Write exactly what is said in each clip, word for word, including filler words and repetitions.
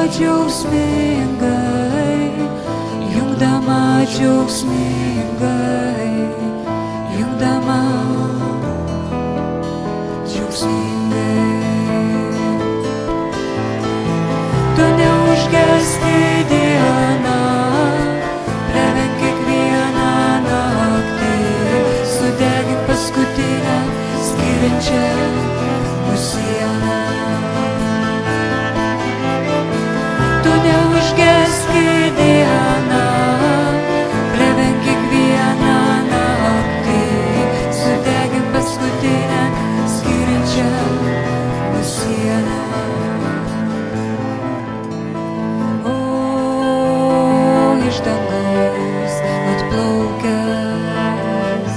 džiaugsmingai, jungdama džiaugsmingai, jungdama džiaugsmingai. Tu neužgesti dieną, prevenk kiekvieną naktį, sudegink paskutinę skiriančią mūsų sieną. Tu neužgeski dieną, prevenk kiekvieną naktį, sudegink paskutinę skiriančią mūsų sieną. Iš dangaus atplaukęs,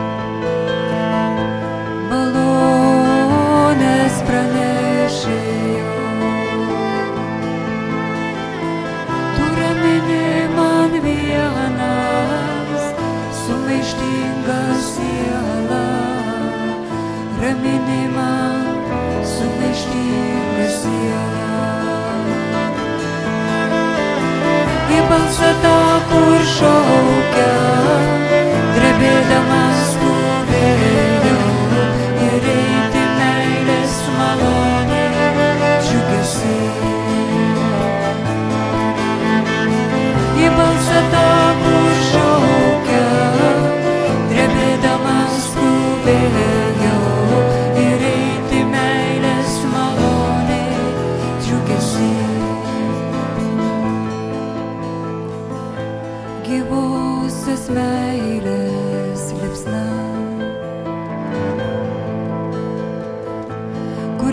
malonės pranešėjo, tu ramini man vienas sumaištinga siela, ramini man sumaištinga siela. Į balsą tą, kur šaukia, drebėdamas skubėjau, ir eiti meilės malonė džiugesi. Į balsą tą, kur šaukia, drebėdamas skubėjau, ir eiti meilės malonė džiugesi. Gyvosios meilės liepsna, kur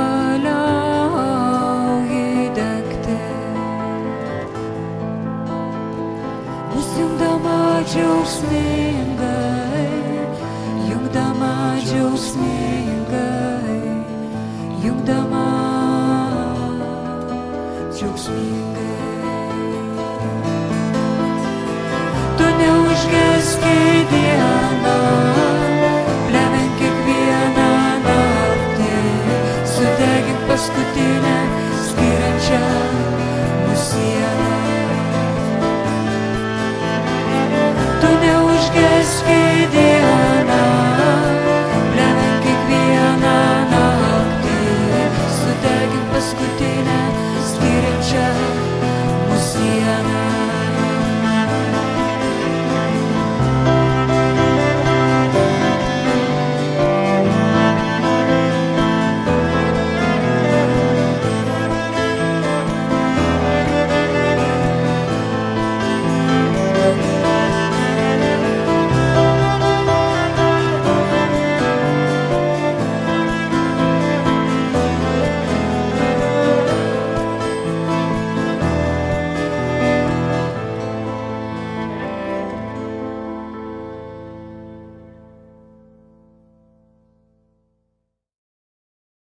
nepaliauji degti, bus jungdama džiaugsmingai, jungdama džiaugsmingai, jungdama džiaugsmingai. Tu neužgeski dieną, prevenk kiekvieną naktį, sudegink paskutinę